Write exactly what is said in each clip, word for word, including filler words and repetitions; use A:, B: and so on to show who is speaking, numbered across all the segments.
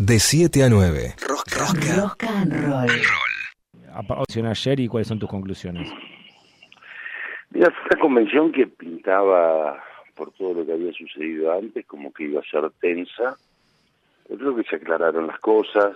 A: de siete a nueve.
B: Rock, rock, rock and roll.
C: Apareció ayer y cuáles son tus conclusiones.
D: Mira, fue una convención que pintaba, por todo lo que había sucedido antes, como que iba a ser tensa. Yo creo que se aclararon las cosas,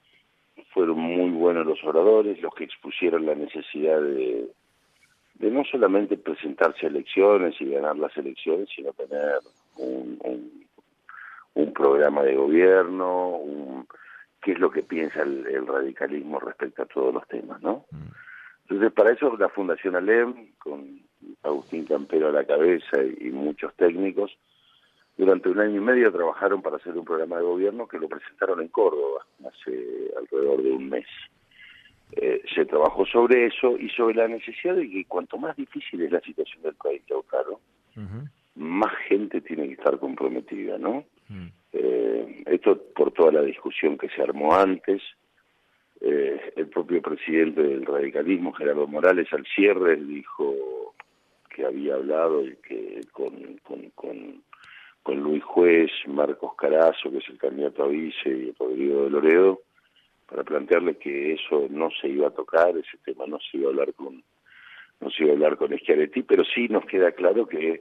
D: fueron muy buenos los oradores, los que expusieron la necesidad de, de no solamente presentarse a elecciones y ganar las elecciones, sino tener un, un, un programa de gobierno, un, qué es lo que piensa el, el radicalismo respecto a todos los temas, ¿no? Mm. Entonces, para eso la Fundación Alem, con Agustín Campero a la cabeza y, y muchos técnicos, durante un año y medio trabajaron para hacer un programa de gobierno que lo presentaron en Córdoba hace alrededor de un mes. Eh, se trabajó sobre eso y sobre la necesidad de que cuanto más difícil es la situación del país, Lautaro, uh-huh. más gente tiene que estar comprometida, ¿no? Uh-huh. Eh, esto por toda la discusión que se armó antes. Eh, el propio presidente del radicalismo, Gerardo Morales, al cierre dijo que había hablado y que con, con, con, con Luis Juez, Marcos Carazo, que es el candidato a vice, y Rodrigo de Loredo, para plantearle que eso no se iba a tocar, ese tema no se iba a hablar con no se iba a hablar con Schiaretti, pero sí nos queda claro que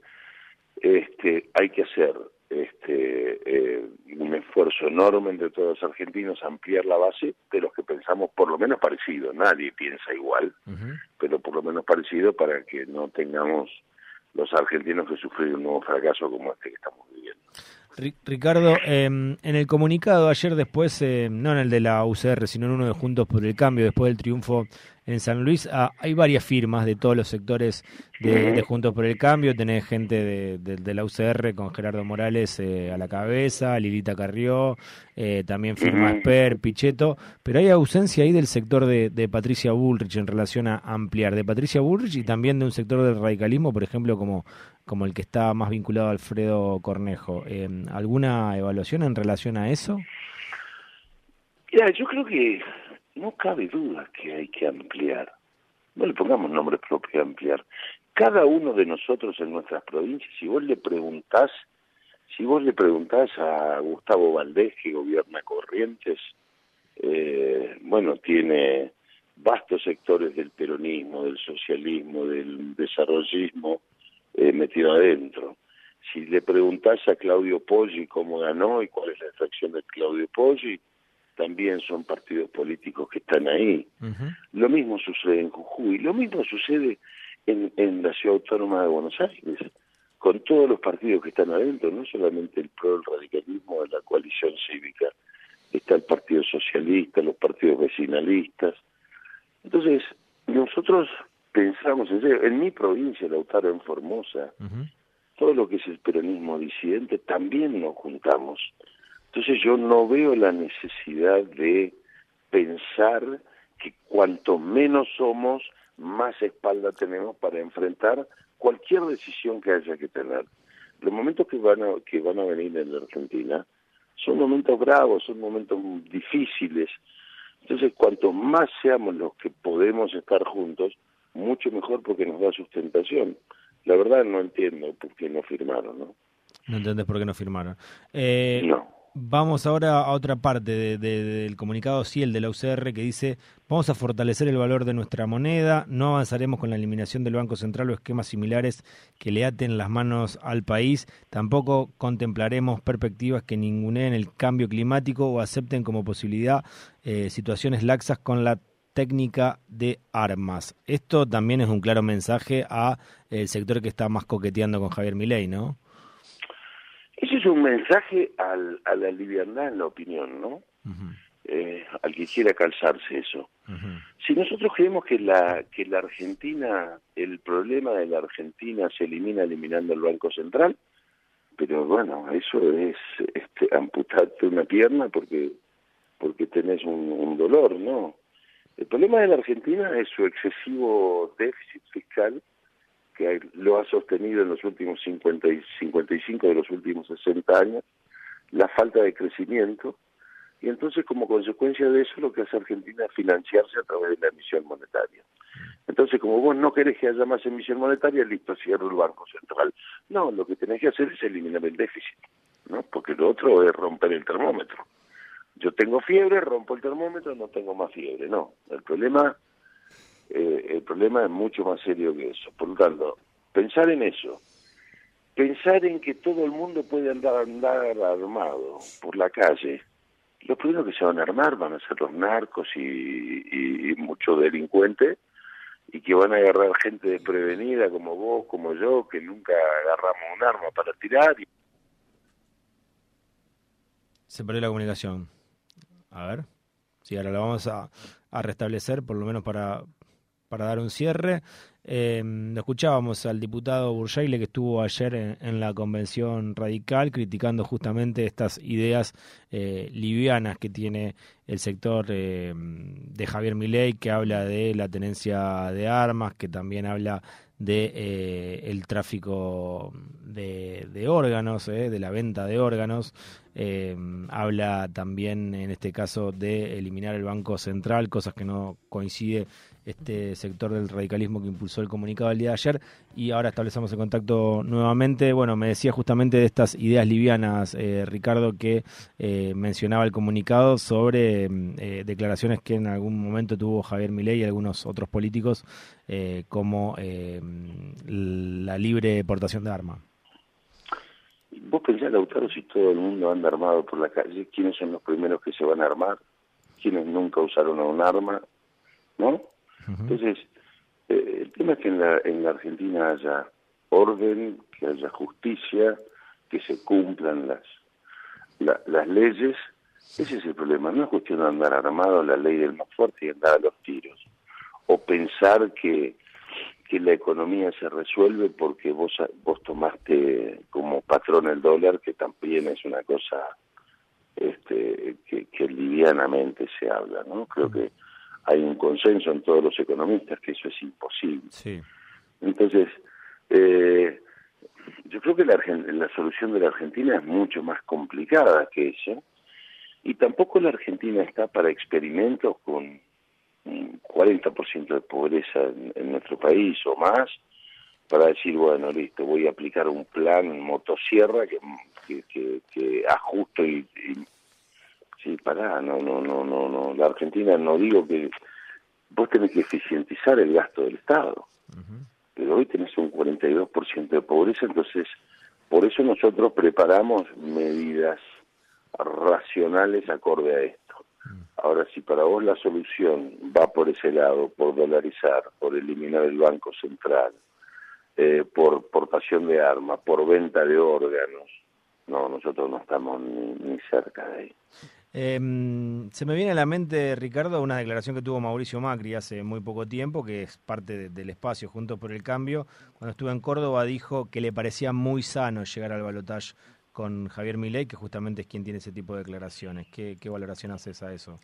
D: este hay que hacer este eh, un esfuerzo enorme entre todos los argentinos, ampliar la base de los que pensamos por lo menos parecido. Nadie piensa igual, uh-huh. pero por lo menos parecido, para que no tengamos los argentinos que sufrir un nuevo fracaso como este que estamos viviendo.
C: Ricardo, eh, en el comunicado ayer después, eh, no en el de la U C R, sino en uno de Juntos por el Cambio, después del triunfo en San Luis, ah, hay varias firmas de todos los sectores de, de Juntos por el Cambio. Tenés gente de, de, de la U C R con Gerardo Morales eh, a la cabeza, Lilita Carrió, eh, también firma Esper, Pichetto, pero hay ausencia ahí del sector de, de Patricia Bullrich en relación a ampliar, de Patricia Bullrich y también de un sector del radicalismo, por ejemplo, como, como el que está más vinculado a Alfredo Cornejo. Eh, ¿Alguna evaluación en relación a eso?
D: Mira, yo creo que no cabe duda que hay que ampliar. No le pongamos nombre propio a ampliar. Cada uno de nosotros en nuestras provincias, si vos le preguntás, si vos le preguntás a Gustavo Valdés, que gobierna Corrientes, eh, bueno, tiene vastos sectores del peronismo, del socialismo, del desarrollismo eh, metido adentro. Si le preguntás a Claudio Poggi cómo ganó y cuál es la extracción de Claudio Poggi, también son partidos políticos que están ahí. Uh-huh. Lo mismo sucede en Jujuy, lo mismo sucede en, en la Ciudad Autónoma de Buenos Aires, con todos los partidos que están adentro, no solamente el PRO, el radicalismo, de la coalición cívica, está el Partido Socialista, los partidos vecinalistas. Entonces, nosotros pensamos, en serio, en mi provincia, Lautaro, en Formosa, uh-huh. todo lo que es el peronismo disidente, también nos juntamos. Entonces yo no veo la necesidad de pensar que cuanto menos somos, más espalda tenemos para enfrentar cualquier decisión que haya que tener. Los momentos que van a, que van a venir en la Argentina son momentos bravos, son momentos difíciles. Entonces cuanto más seamos los que podemos estar juntos, mucho mejor, porque nos da sustentación. La verdad no entiendo por qué no firmaron, ¿no?
C: No entendés por qué no firmaron. Eh...
D: No.
C: Vamos ahora a otra parte de, de, del comunicado, sí, el de la U C R, que dice: vamos a fortalecer el valor de nuestra moneda, no avanzaremos con la eliminación del Banco Central o esquemas similares que le aten las manos al país, tampoco contemplaremos perspectivas que ninguneen el cambio climático o acepten como posibilidad eh, situaciones laxas con la técnica de armas. Esto también es un claro mensaje a el sector que está más coqueteando con Javier Milei, ¿no?
D: Ese es un mensaje al, a la liviandad en la opinión, ¿no? Uh-huh. Eh, al que quiera calzarse eso. Uh-huh. Si nosotros creemos que la que la Argentina, el problema de la Argentina se elimina eliminando el Banco Central, pero bueno, eso es este, amputarte una pierna porque porque tenés un, un dolor, ¿no? El problema de la Argentina es su excesivo déficit fiscal, que lo ha sostenido en los últimos cincuenta y cinco de los últimos sesenta años, la falta de crecimiento, y entonces como consecuencia de eso lo que hace Argentina es financiarse a través de la emisión monetaria. Entonces, como vos no querés que haya más emisión monetaria, listo, cierro el Banco Central. No, lo que tenés que hacer es eliminar el déficit, ¿no? Porque lo otro es romper el termómetro. yo tengo fiebre, rompo el termómetro, no tengo más fiebre. No, el problema, eh, el problema es mucho más serio que eso. Por lo tanto, pensar en eso, pensar en que todo el mundo puede andar, andar armado por la calle. Los primeros que se van a armar van a ser los narcos y, y, y muchos delincuentes, y que van a agarrar gente desprevenida como vos, como yo, que nunca agarramos un arma para tirar. Y...
C: Se perdió la comunicación. A ver, sí, ahora la vamos a, a restablecer, por lo menos para, para dar un cierre. Eh, lo escuchábamos al diputado Burjaile, que estuvo ayer en, en la convención radical, criticando justamente estas ideas eh, livianas que tiene el sector eh, de Javier Milei, que habla de la tenencia de armas, que también habla de eh, el tráfico de, de órganos, eh, de la venta de órganos. Eh, habla también, en este caso, de eliminar el Banco Central, cosas que no coincide este sector del radicalismo que impulsó el comunicado el día de ayer, y ahora establecemos el contacto nuevamente. Bueno, me decía justamente de estas ideas livianas, eh, Ricardo, que eh, mencionaba el comunicado sobre eh, declaraciones que en algún momento tuvo Javier Milei y algunos otros políticos, eh, como eh, la libre portación de armas.
D: Vos pensás, Lautaro, si todo el mundo anda armado por la calle, ¿quiénes son los primeros que se van a armar? ¿Quiénes nunca usaron un arma? ¿No? Uh-huh. Entonces, eh, el tema es que en la, en la Argentina haya orden, que haya justicia, que se cumplan las, la, las leyes. Ese es el problema. No es cuestión de andar armado, la ley del más fuerte y andar a los tiros. O pensar que que la economía se resuelve porque vos vos tomaste como patrón el dólar, que también es una cosa este que, que livianamente se habla, ¿no? Creo que hay un consenso en todos los economistas que eso es imposible.
C: Sí.
D: Entonces, eh, yo creo que la, la solución de la Argentina es mucho más complicada que eso, y tampoco la Argentina está para experimentos con un cuarenta por ciento de pobreza en, en nuestro país o más, para decir, bueno, listo, voy a aplicar un plan en motosierra que, que, que, que ajusto y, y... Sí, pará, no, no, no, no, no. La Argentina, no digo que... Vos tenés que eficientizar el gasto del Estado, uh-huh. pero hoy tenés un cuarenta y dos por ciento de pobreza, entonces por eso nosotros preparamos medidas racionales acorde a esto. Ahora, si para vos la solución va por ese lado, por dolarizar, por eliminar el Banco Central, eh, por portación de armas, por venta de órganos, no, nosotros no estamos ni, ni cerca de ahí.
C: Eh, se me viene a la mente, Ricardo, una declaración que tuvo Mauricio Macri hace muy poco tiempo, que es parte de, del espacio Juntos por el Cambio. Cuando estuvo en Córdoba dijo que le parecía muy sano llegar al balotaje con Javier Milei, que justamente es quien tiene ese tipo de declaraciones. ¿Qué, qué valoración haces a eso?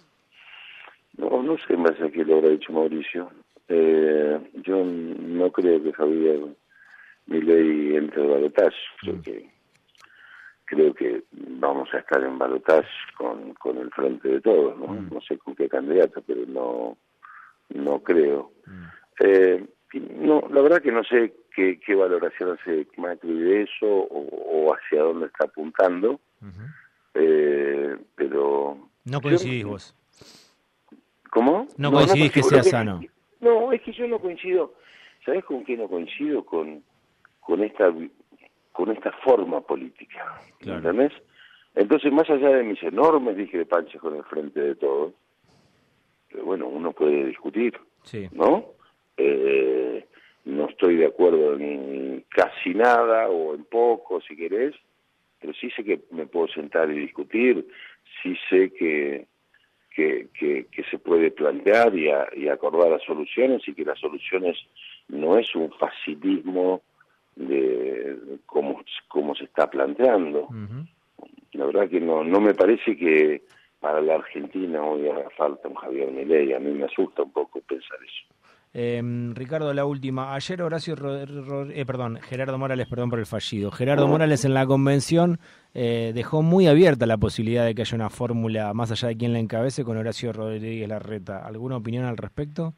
D: No, no sé más a qué lo habrá dicho Mauricio. Eh, yo no creo que Javier Milei entre al balotaje. Creo mm. que creo que vamos a estar en balotaje con, con el Frente de Todos, ¿no? Mm. No sé con qué candidato, pero no no creo. Mm. Eh, no, la verdad que no sé qué, qué valoración hace Macri de eso o, o hacia dónde está apuntando, uh-huh. eh, pero...
C: No coincidís yo, vos.
D: ¿Cómo?
C: No, no coincidís no que sea sano.
D: Que, no, es que yo no coincido. ¿Sabés con qué no coincido? Con, con esta con esta forma política, claro. ¿Entendés? Entonces, más allá de mis enormes discrepancias con el Frente de Todos, pero bueno, uno puede discutir,
C: sí.
D: ¿no? Eh, no estoy de acuerdo en casi nada o en poco, si querés, pero sí sé que me puedo sentar y discutir, sí sé que que, que, que se puede plantear y, a, y acordar las soluciones, y que las soluciones no es un facilismo de cómo, cómo se está planteando. Uh-huh. La verdad que no, no me parece que para la Argentina hoy haga falta un Javier Milei. A mí me asusta un poco pensar eso.
C: Eh, Ricardo, la última. Ayer Horacio, Ro- Ro- eh, perdón, Gerardo Morales, perdón por el fallido. Gerardo Morales en la convención eh, dejó muy abierta la posibilidad de que haya una fórmula más allá de quién la encabece con Horacio Rodríguez Larreta. ¿Alguna opinión al respecto?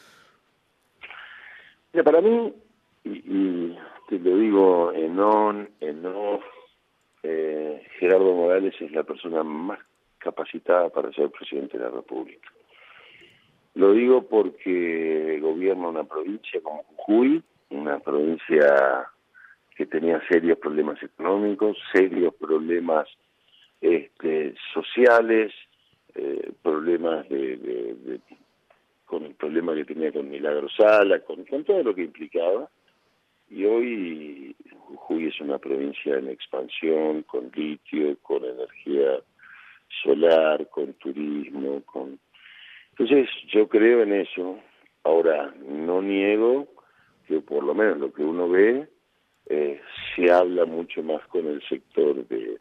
D: Mira, para mí, y, y te lo digo en on, en off, eh, Gerardo Morales es la persona más capacitada para ser presidente de la República. Lo digo porque gobierna una provincia como Jujuy, una provincia que tenía serios problemas económicos, serios problemas este, sociales, eh, problemas de, de, de, con el problema que tenía con Milagro Sala, con, con todo lo que implicaba. Y hoy Jujuy es una provincia en expansión, con litio, con energía solar, con turismo, con... Entonces yo creo en eso. Ahora, no niego que por lo menos lo que uno ve, eh, se habla mucho más con el sector de,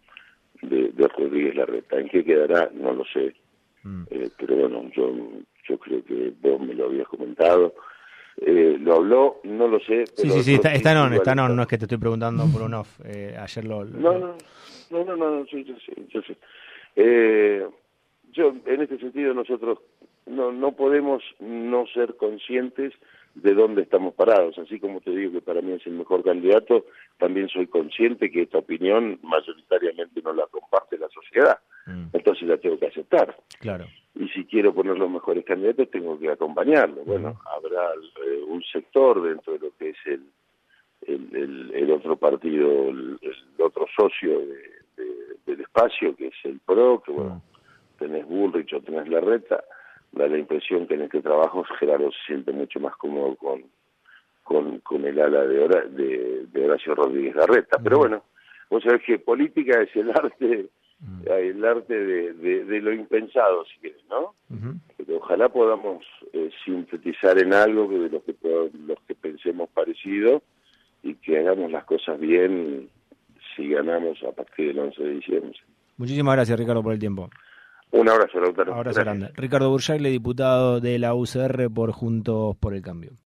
D: de, de Rodríguez Larreta. ¿En qué quedará? No lo sé. Mm. Eh, pero bueno, yo, yo creo que vos me lo habías comentado. Eh, ¿Lo habló? No lo sé.
C: Pero sí, sí, sí, está, está en on, está en on, no es que te estoy preguntando por un off. Eh, ayer lo... lo...
D: No, no, no, no, no, no, sí, yo sé, yo sé. Eh, yo, en este sentido, nosotros no, no podemos no ser conscientes de dónde estamos parados. Así como te digo que para mí es el mejor candidato, también soy consciente que esta opinión mayoritariamente no la comparte la sociedad. Mm. Entonces la tengo que aceptar.
C: Claro.
D: Y si quiero poner los mejores candidatos, tengo que acompañarlo. Bueno, mm. habrá eh, un sector dentro de lo que es el, el, el, el otro partido, el, el otro socio de, de, del espacio, que es el P R O, que bueno, mm. tenés Bullrich o tenés Larreta. Da la impresión que en este trabajo Gerardo se siente mucho más cómodo con con, con el ala de, Hora, de, de Horacio Rodríguez Larreta. Uh-huh. Pero bueno, vos sabés que política es el arte uh-huh. el arte de, de, de lo impensado, si querés, ¿no? Uh-huh. Pero ojalá podamos eh, sintetizar en algo de lo que los que pensemos parecido y que hagamos las cosas bien si ganamos a partir del once de diciembre.
C: Muchísimas gracias, Ricardo, por el tiempo.
D: Un abrazo, Lautaro.
C: Abrazo grande. Ricardo Bursaile, diputado de la U C R por Juntos por el Cambio.